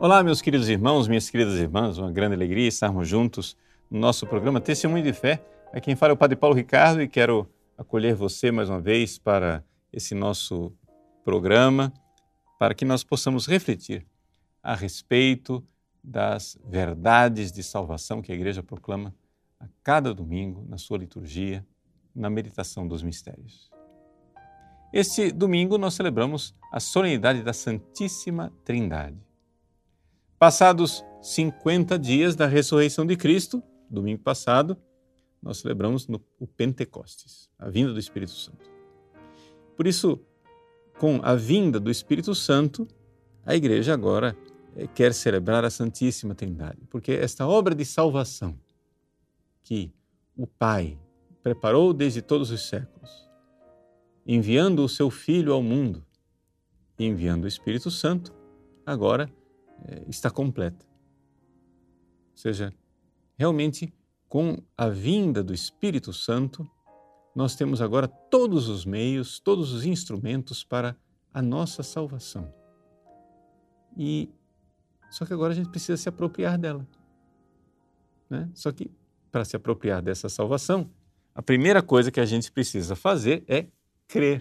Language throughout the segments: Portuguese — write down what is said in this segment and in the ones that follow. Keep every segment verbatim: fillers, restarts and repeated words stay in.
Olá, meus queridos irmãos, minhas queridas irmãs, uma grande alegria estarmos juntos no nosso programa Testemunho de Fé. Aqui quem fala é o Padre Paulo Ricardo e quero acolher você mais uma vez para esse nosso programa, para que nós possamos refletir a respeito das verdades de salvação que a Igreja proclama a cada domingo na sua liturgia, na meditação dos mistérios. Este domingo nós celebramos a solenidade da Santíssima Trindade. Passados cinquenta dias da ressurreição de Cristo, domingo passado, nós celebramos no, o Pentecostes, a vinda do Espírito Santo. Por isso, com a vinda do Espírito Santo, a Igreja agora eh, quer celebrar a Santíssima Trindade, porque esta obra de salvação que o Pai preparou desde todos os séculos, enviando o seu Filho ao mundo e enviando o Espírito Santo, agora está completa. Ou seja, realmente, com a vinda do Espírito Santo, nós temos agora todos os meios, todos os instrumentos para a nossa salvação. E só que agora a gente precisa se apropriar dela, né? Só que para se apropriar dessa salvação, a primeira coisa que a gente precisa fazer é crer.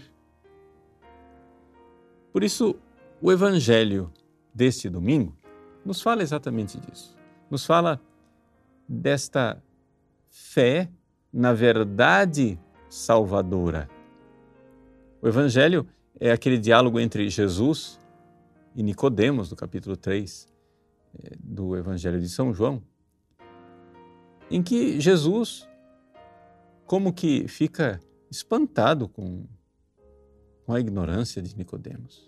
Por isso, o Evangelho deste domingo nos fala exatamente disso. Nos fala desta fé na verdade salvadora. O Evangelho é aquele diálogo entre Jesus e Nicodemos, do capítulo três do Evangelho de São João, em que Jesus como que fica espantado com, com a ignorância de Nicodemos.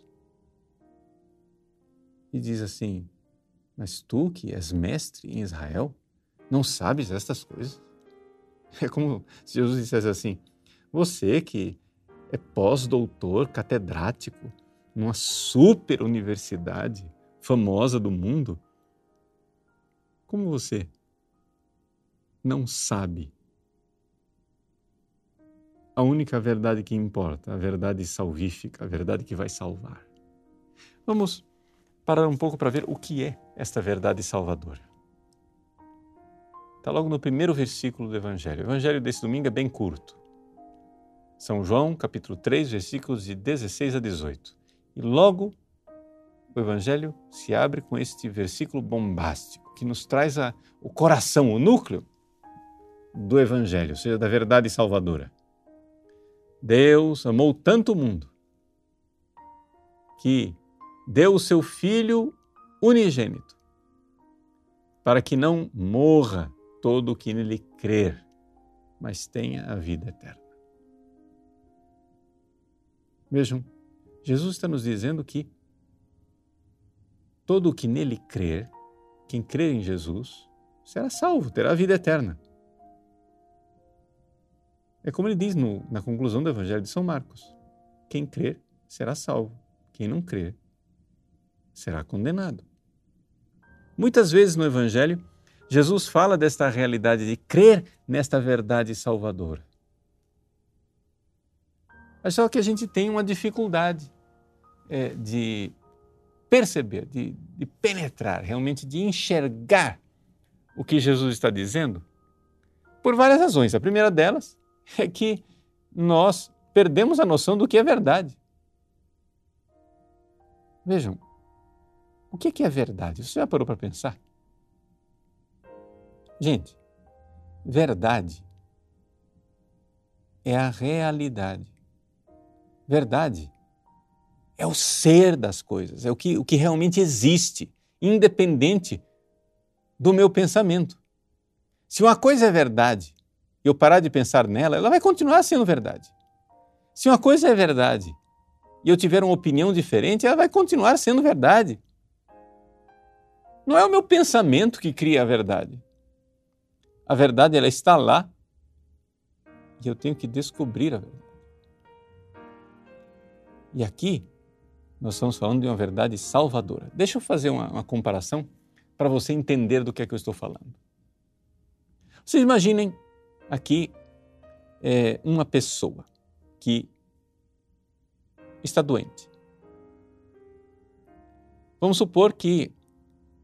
E diz assim: mas tu que és mestre em Israel, não sabes estas coisas? É como se Jesus dissesse assim: você que é pós-doutor, catedrático, numa super universidade famosa do mundo, como você não sabe a única verdade que importa, a verdade salvífica, a verdade que vai salvar? Vamos parar um pouco para ver o que é esta verdade salvadora. Está logo no primeiro versículo do Evangelho. O Evangelho desse domingo é bem curto. São João, capítulo três, versículos de dezesseis a dezoito. E logo o Evangelho se abre com este versículo bombástico, que nos traz a, o coração, o núcleo do Evangelho, ou seja, da verdade salvadora. Deus amou tanto o mundo que deu o seu Filho unigênito, para que não morra todo o que nele crer, mas tenha a vida eterna. Vejam, Jesus está nos dizendo que todo o que nele crer, quem crer em Jesus, será salvo, terá a vida eterna. É como ele diz no, na conclusão do Evangelho de São Marcos: quem crer será salvo, quem não crer será condenado. Muitas vezes no Evangelho, Jesus fala desta realidade de crer nesta verdade salvadora. Mas só que a gente tem uma dificuldade é, de perceber, de, de penetrar, realmente de enxergar o que Jesus está dizendo, por várias razões. A primeira delas é que nós perdemos a noção do que é verdade. Vejam, o que é verdade? Você já parou para pensar? Gente, verdade é a realidade. Verdade é o ser das coisas, é o que, o que realmente existe, independente do meu pensamento. Se uma coisa é verdade e eu parar de pensar nela, ela vai continuar sendo verdade. Se uma coisa é verdade e eu tiver uma opinião diferente, ela vai continuar sendo verdade. Não é o meu pensamento que cria a verdade. A verdade, ela está lá e eu tenho que descobrir a verdade. E aqui nós estamos falando de uma verdade salvadora. Deixa eu fazer uma, uma comparação para você entender do que é que eu estou falando. Vocês imaginem aqui é, uma pessoa que está doente. Vamos supor que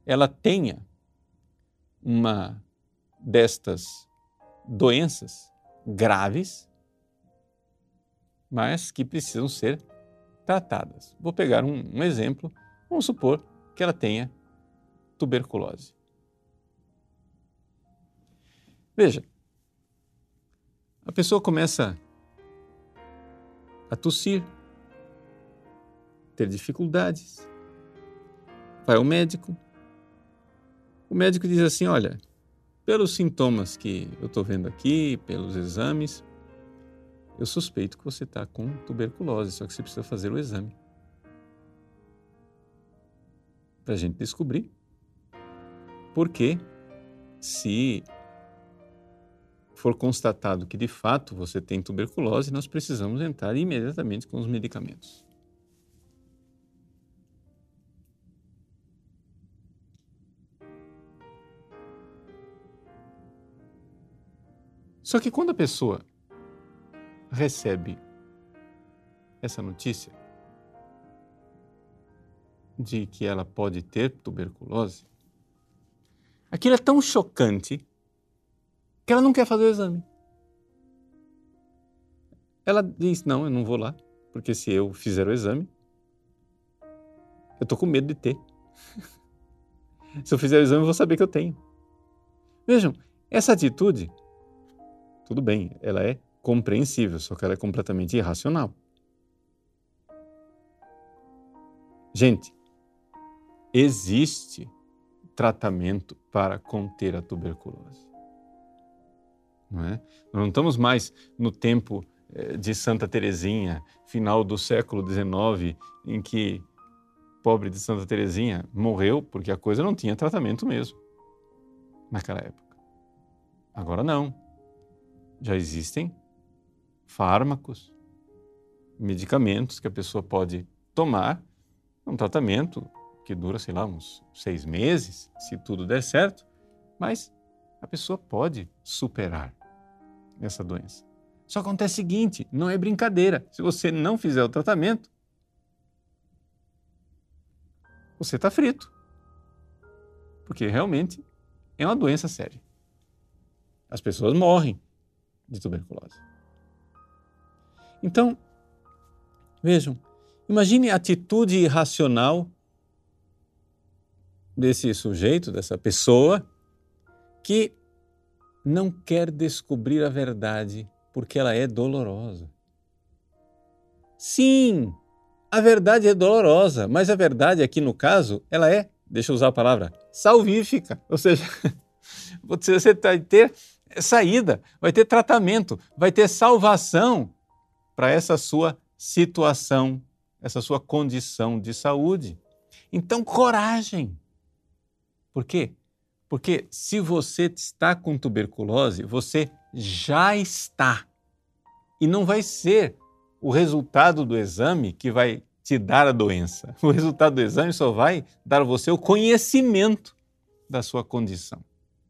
ela tenha uma destas doenças graves, mas que precisam ser tratadas. Vou pegar um, um exemplo. Vamos supor que ela tenha tuberculose. Veja, a pessoa começa a tossir, ter dificuldades, vai ao médico. O médico diz assim, olha, pelos sintomas que eu estou vendo aqui, pelos exames, eu suspeito que você está com tuberculose, só que você precisa fazer o exame para a gente descobrir. Porque se for constatado que de fato você tem tuberculose, nós precisamos entrar imediatamente com os medicamentos. Só que quando a pessoa recebe essa notícia de que ela pode ter tuberculose, aquilo é tão chocante que ela não quer fazer o exame. Ela diz, não, eu não vou lá, porque se eu fizer o exame, eu estou com medo de ter. Se eu fizer o exame, eu vou saber que eu tenho. Vejam, essa atitude, tudo bem, ela é compreensível, só que ela é completamente irracional. Gente, existe tratamento para conter a tuberculose. Não é? Nós não estamos mais no tempo de Santa Teresinha, final do século dezenove, em que pobre de Santa Teresinha morreu porque a coisa não tinha tratamento mesmo, naquela época. Agora não. Já existem fármacos, medicamentos que a pessoa pode tomar, um tratamento que dura, sei lá, uns seis meses, se tudo der certo, mas a pessoa pode superar essa doença. Só acontece o seguinte, não é brincadeira. Se você não fizer o tratamento, você está frito. Porque realmente é uma doença séria. As pessoas morrem de tuberculose. Então, vejam, imagine a atitude irracional desse sujeito, dessa pessoa, que não quer descobrir a verdade porque ela é dolorosa. Sim, a verdade é dolorosa, mas a verdade aqui no caso, ela é, deixa eu usar a palavra, salvífica. Ou seja, você vai ter saída, vai ter tratamento, vai ter salvação para essa sua situação, essa sua condição de saúde. Então, coragem. Por quê? Porque se você está com tuberculose, você já está. E não vai ser o resultado do exame que vai te dar a doença. O resultado do exame só vai dar a você o conhecimento da sua condição.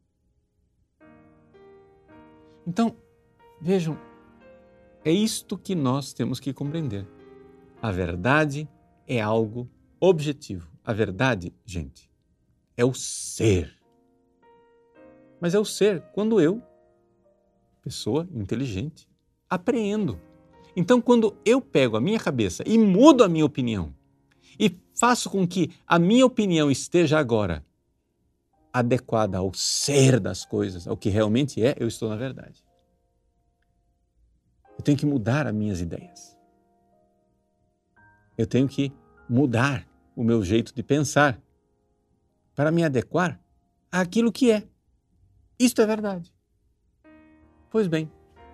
Então, vejam, é isto que nós temos que compreender. A verdade é algo objetivo. A verdade, gente, é o ser. Mas é o ser quando eu, pessoa inteligente, apreendo. Então, quando eu pego a minha cabeça e mudo a minha opinião e faço com que a minha opinião esteja agora adequada ao ser das coisas, ao que realmente é, eu estou na verdade. Eu tenho que mudar as minhas ideias. Eu tenho que mudar o meu jeito de pensar para me adequar àquilo que é. Isto é verdade. Pois bem,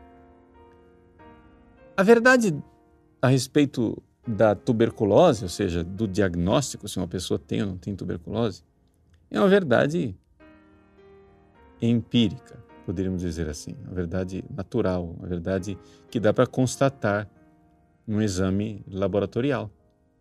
a verdade a respeito da tuberculose, ou seja, do diagnóstico, se uma pessoa tem ou não tem tuberculose, é uma verdade empírica, poderíamos dizer assim, uma verdade natural, uma verdade que dá para constatar num exame laboratorial.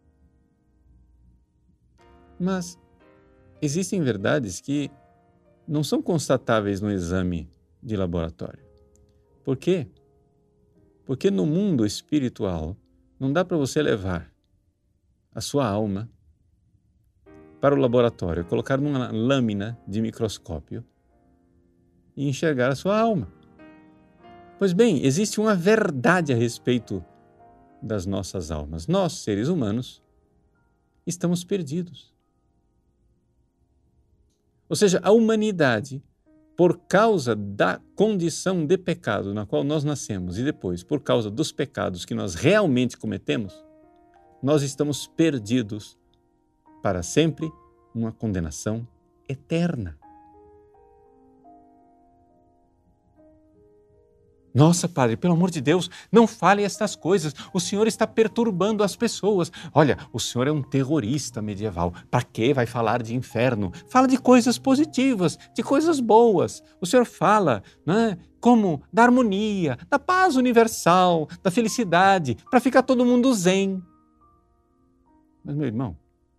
Mas existem verdades que não são constatáveis no exame de laboratório. Por quê? Porque no mundo espiritual não dá para você levar a sua alma para o laboratório, colocar uma lâmina de microscópio e enxergar a sua alma. Pois bem, existe uma verdade a respeito das nossas almas. Nós, seres humanos, estamos perdidos. Ou seja, a humanidade, por causa da condição de pecado na qual nós nascemos e depois, por causa dos pecados que nós realmente cometemos, nós estamos perdidos para sempre, uma condenação eterna. Nossa, padre, pelo amor de Deus, não fale estas coisas. O senhor está perturbando as pessoas. Olha, o senhor é um terrorista medieval. Para que vai falar de inferno? Fala de coisas positivas, de coisas boas. O senhor fala, né, como da harmonia, da paz universal, da felicidade, para ficar todo mundo zen. Mas, meu irmão,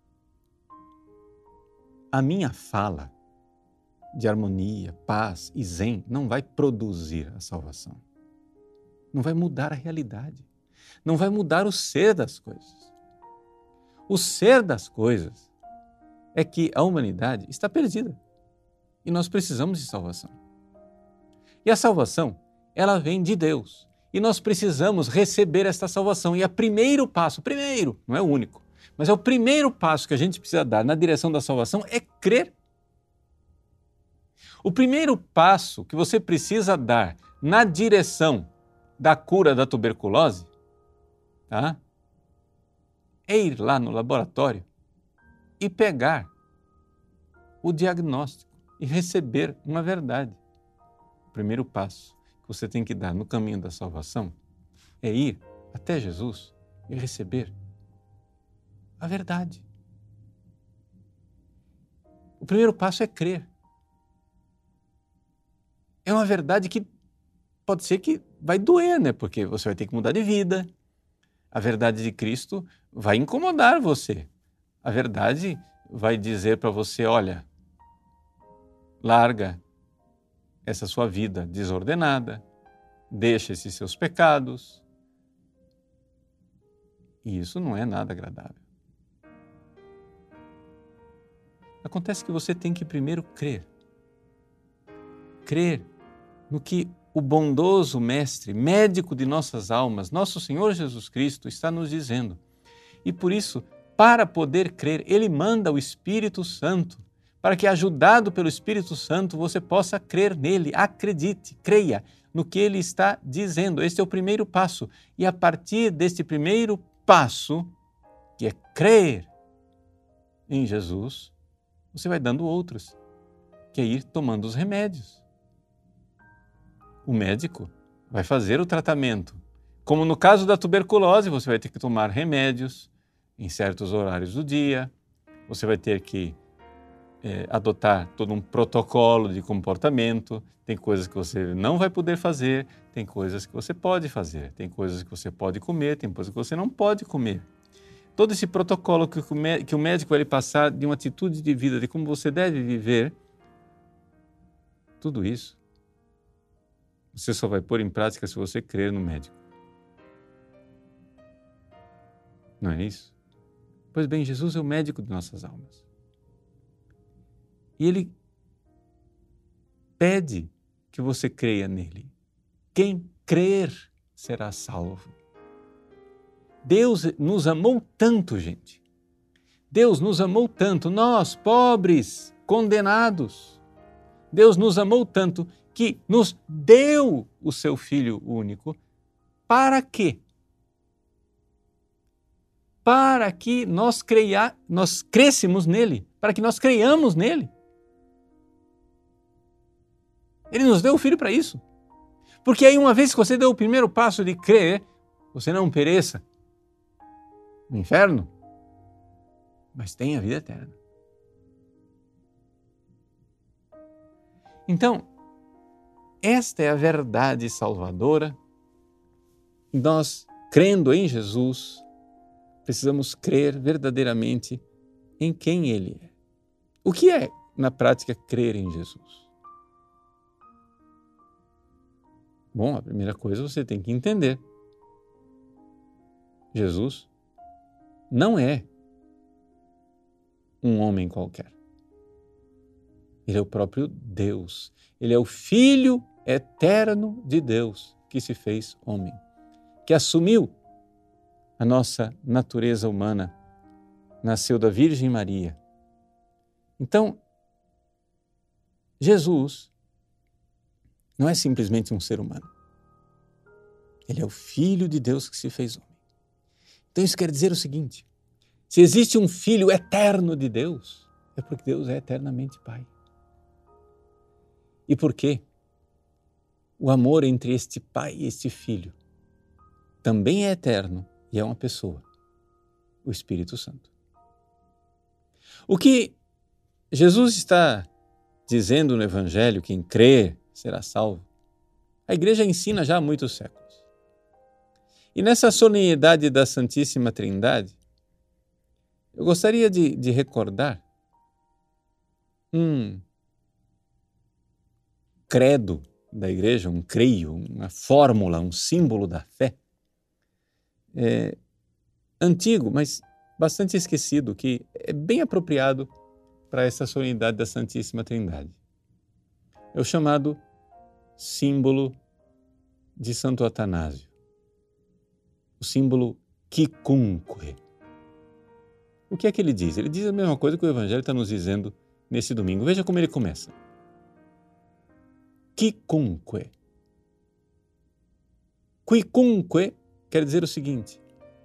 a minha fala de harmonia, paz e zen não vai produzir a salvação. Não vai mudar a realidade. Não vai mudar o ser das coisas. O ser das coisas é que a humanidade está perdida e nós precisamos de salvação. E a salvação, ela vem de Deus e nós precisamos receber esta salvação. E o primeiro passo, primeiro, não é o único, mas é o primeiro passo que a gente precisa dar na direção da salvação é crer. O primeiro passo que você precisa dar na direção da cura da tuberculose, tá? É ir lá no laboratório e pegar o diagnóstico e receber uma verdade. O primeiro passo que você tem que dar no caminho da salvação é ir até Jesus e receber a verdade. O primeiro passo é crer. É uma verdade que pode ser que vai doer, né? Porque você vai ter que mudar de vida. A verdade de Cristo vai incomodar você. A verdade vai dizer para você, olha, larga essa sua vida desordenada, deixa esses seus pecados. E isso não é nada agradável. Acontece que você tem que primeiro crer. Crer no que o bondoso Mestre, médico de nossas almas, nosso Senhor Jesus Cristo, está nos dizendo. E por isso, para poder crer, Ele manda o Espírito Santo, para que, ajudado pelo Espírito Santo, você possa crer nele. Acredite, creia no que Ele está dizendo. Este é o primeiro passo. E a partir deste primeiro passo, que é crer em Jesus, você vai dando outros, que é ir tomando os remédios. O médico vai fazer o tratamento. Como no caso da tuberculose, você vai ter que tomar remédios em certos horários do dia, você vai ter que é, adotar todo um protocolo de comportamento, tem coisas que você não vai poder fazer, tem coisas que você pode fazer, tem coisas que você pode comer, tem coisas que você não pode comer. Todo esse protocolo que o médico vai lhe passar de uma atitude de vida, de como você deve viver, tudo isso você só vai pôr em prática se você crer no médico. Não é isso? Pois bem, Jesus é o médico de nossas almas. E Ele pede que você creia nele. Quem crer será salvo. Deus nos amou tanto, gente. Deus nos amou tanto, nós, pobres, condenados. Deus nos amou tanto que nos deu o seu Filho único. Para quê? Para que nós, creia, nós crescemos nele, para que nós creiamos nele. Ele nos deu o Filho para isso. Porque aí, uma vez que você deu o primeiro passo de crer, você não pereça no inferno, mas tem a vida eterna. Então, esta é a verdade salvadora. Nós, crendo em Jesus, precisamos crer verdadeiramente em quem Ele é. O que é, na prática, crer em Jesus? Bom, a primeira coisa você tem que entender. Jesus não é um homem qualquer. Ele é o próprio Deus. Ele é o Filho eterno de Deus que se fez homem, que assumiu a nossa natureza humana, nasceu da Virgem Maria. Então, Jesus não é simplesmente um ser humano. Ele é o Filho de Deus que se fez homem. Então isso quer dizer o seguinte: se existe um Filho eterno de Deus, é porque Deus é eternamente Pai. E por quê? O amor entre este Pai e este Filho também é eterno e é uma pessoa, o Espírito Santo. O que Jesus está dizendo no Evangelho, quem crê será salvo, a Igreja ensina já há muitos séculos. E nessa solenidade da Santíssima Trindade, eu gostaria de, de recordar um credo da Igreja, um creio, uma fórmula, um símbolo da fé, é, antigo, mas bastante esquecido, que é bem apropriado para essa solenidade da Santíssima Trindade. É o chamado símbolo de Santo Atanásio, o símbolo quicunque. O que é que ele diz? Ele diz a mesma coisa que o Evangelho está nos dizendo nesse domingo. Veja como ele começa. Quicunque. Quicunque quer dizer o seguinte: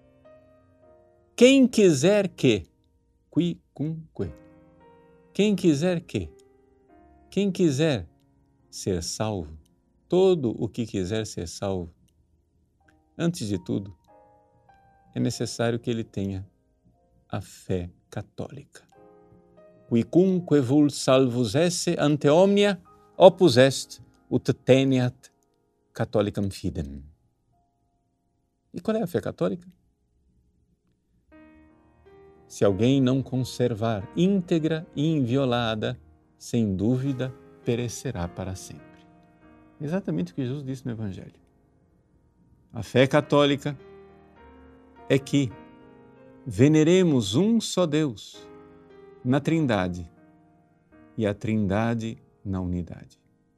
quem quiser que, quicunque, quem quiser que, quem quiser ser salvo, todo o que quiser ser salvo, antes de tudo, é necessário que ele tenha a fé católica. Quicunque vult salvus esse ante omnia opus est ut teniat catholicam fidem. E qual é a fé católica? Se alguém não conservar íntegra e inviolada, sem dúvida perecerá para sempre. Exatamente o que Jesus disse no Evangelho. A fé católica é que veneremos um só Deus na Trindade e a Trindade na unidade.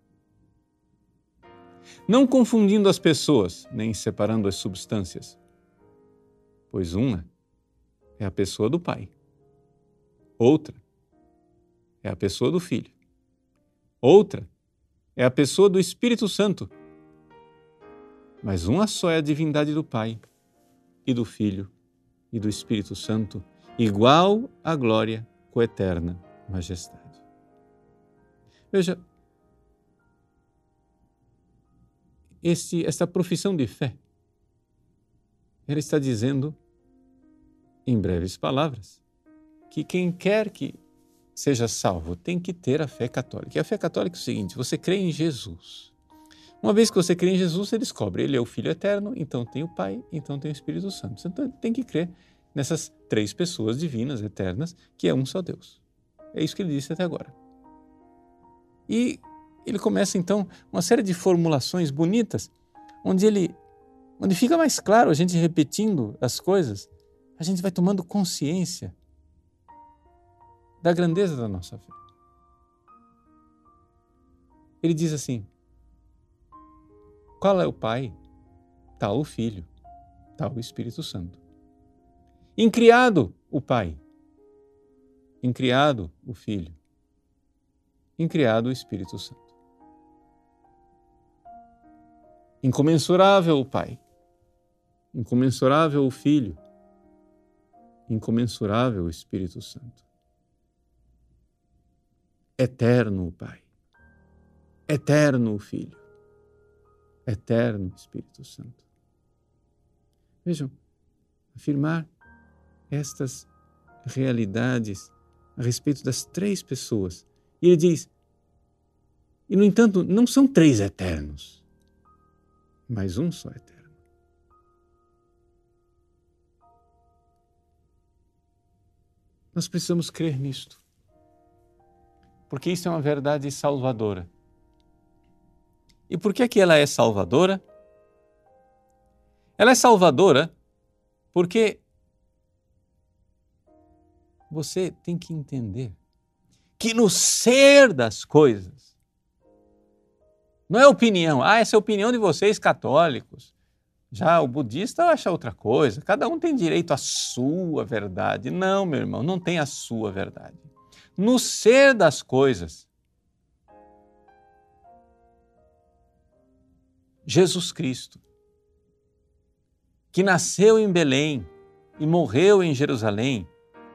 Não confundindo as pessoas, nem separando as substâncias, pois uma é a pessoa do Pai, outra é a pessoa do Filho, outra é a pessoa do Espírito Santo, mas uma só é a divindade do Pai e do Filho e do Espírito Santo, igual à glória coeterna majestade. Veja, esse, esta profissão de fé, ela está dizendo, em breves palavras, que quem quer que seja salvo tem que ter a fé católica. E a fé católica é o seguinte: você crê em Jesus. Uma vez que você crê em Jesus, você descobre, ele é o Filho eterno, então tem o Pai, então tem o Espírito Santo. Você tem que crer nessas três pessoas divinas, eternas, que é um só Deus. É isso que ele disse até agora. E ele começa, então, uma série de formulações bonitas, onde ele, onde fica mais claro, a gente repetindo as coisas, a gente vai tomando consciência da grandeza da nossa fé. Ele diz assim: qual é o Pai? Tal o Filho, tal o Espírito Santo. Incriado o Pai, incriado o Filho, incriado o Espírito Santo. Incomensurável o Pai, incomensurável o Filho, incomensurável o Espírito Santo. Eterno o Pai, eterno o Filho, eterno o Espírito Santo. Vejam, afirmar estas realidades a respeito das três pessoas. E ele diz, e no entanto, não são três eternos, mas um só eterno. Nós precisamos crer nisto, porque isso é uma verdade salvadora. E por que é que ela é salvadora? Ela é salvadora porque você tem que entender que no ser das coisas, não é opinião, ah, essa é a opinião de vocês católicos. Já o budista acha outra coisa, cada um tem direito à sua verdade. Não, meu irmão, não tem a sua verdade. No ser das coisas, Jesus Cristo, que nasceu em Belém e morreu em Jerusalém,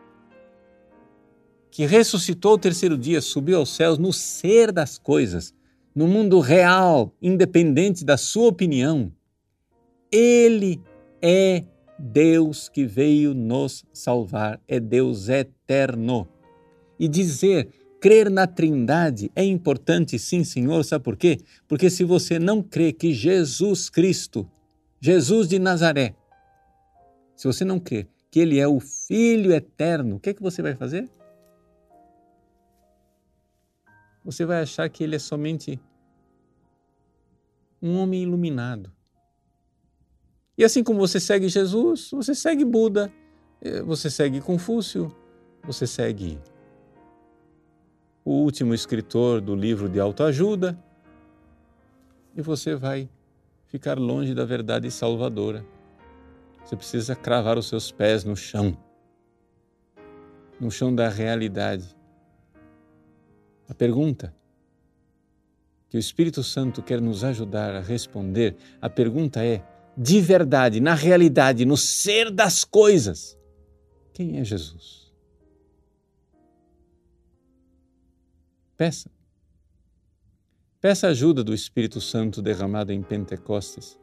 que ressuscitou o terceiro dia, subiu aos céus, no ser das coisas, no mundo real, independente da sua opinião, Ele é Deus que veio nos salvar, é Deus eterno. E dizer, crer na Trindade é importante, sim, Senhor, sabe por quê? Porque se você não crê que Jesus Cristo, Jesus de Nazaré, se você não crê que Ele é o Filho eterno, o que é que você vai fazer? Você vai achar que Ele é somente um homem iluminado. E assim como você segue Jesus, você segue Buda, você segue Confúcio, você segue o último escritor do livro de autoajuda, e você vai ficar longe da verdade salvadora. Você precisa cravar os seus pés no chão, no chão da realidade. A pergunta que o Espírito Santo quer nos ajudar a responder, a pergunta é, de verdade, na realidade, no ser das coisas, quem é Jesus? Peça. Peça a ajuda do Espírito Santo derramado em Pentecostes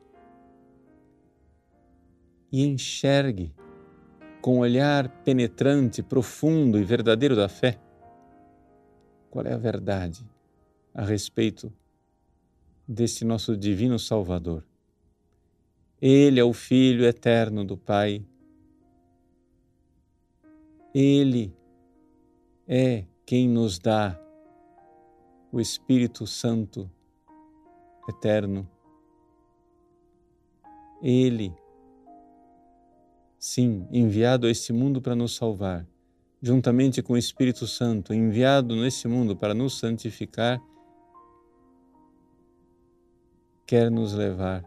e enxergue com um olhar penetrante, profundo e verdadeiro da fé qual é a verdade a respeito desse nosso divino Salvador. Ele é o Filho eterno do Pai. Ele é quem nos dá o Espírito Santo eterno. Ele, sim, enviado a este mundo para nos salvar, juntamente com o Espírito Santo, enviado nesse mundo para nos santificar, quer nos levar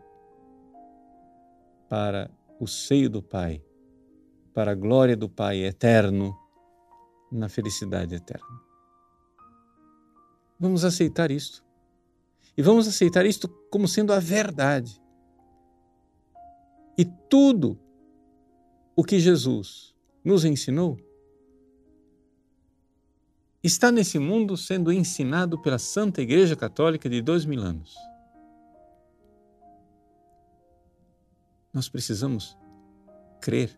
para o seio do Pai, para a glória do Pai eterno, na felicidade eterna. Vamos aceitar isto. E vamos aceitar isto como sendo a verdade. E tudo o que Jesus nos ensinou está nesse mundo sendo ensinado pela Santa Igreja Católica de dois mil anos. Nós precisamos crer.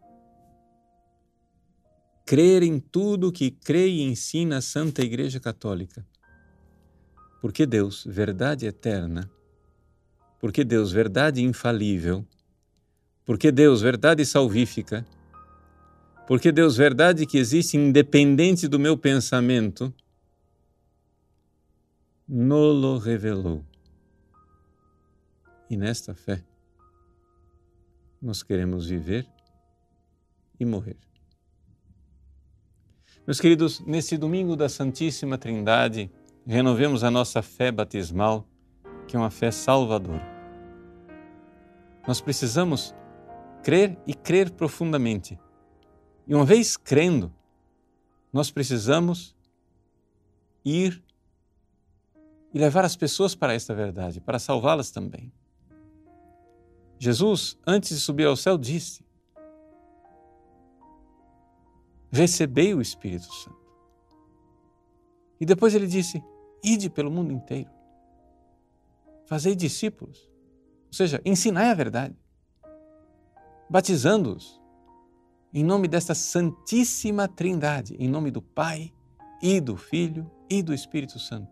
Crer em tudo que crê e ensina a Santa Igreja Católica. Porque Deus, verdade eterna, porque Deus, verdade infalível, porque Deus, verdade salvífica, porque Deus, verdade que existe independente do meu pensamento, nolo revelou. E nesta fé, nós queremos viver e morrer. Meus queridos, nesse domingo da Santíssima Trindade, renovemos a nossa fé batismal, que é uma fé salvadora. Nós precisamos crer e crer profundamente. E uma vez crendo, nós precisamos ir e levar as pessoas para esta verdade, para salvá-las também. Jesus, antes de subir ao céu, disse: recebei o Espírito Santo. E depois ele disse: ide pelo mundo inteiro, fazei discípulos, ou seja, ensinai a verdade, batizando-os em nome desta Santíssima Trindade, em nome do Pai e do Filho e do Espírito Santo.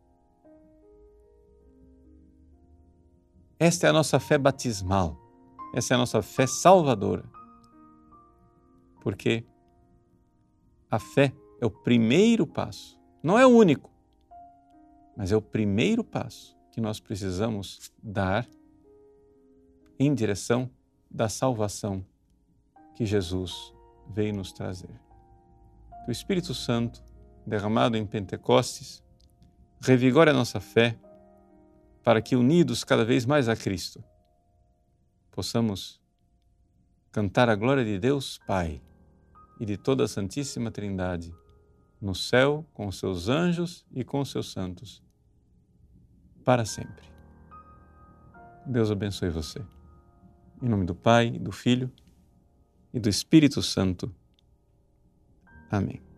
Esta é a nossa fé batismal, essa é a nossa fé salvadora, porque a fé é o primeiro passo, não é o único, mas é o primeiro passo que nós precisamos dar em direção da salvação que Jesus veio nos trazer. que o Espírito Santo, derramado em Pentecostes, revigore a nossa fé, para que, unidos cada vez mais a Cristo, possamos cantar a glória de Deus Pai e de toda a Santíssima Trindade, no céu, com os seus anjos e com os seus santos, para sempre. Deus abençoe você. Em nome do Pai, do Filho e do Espírito Santo. Amém.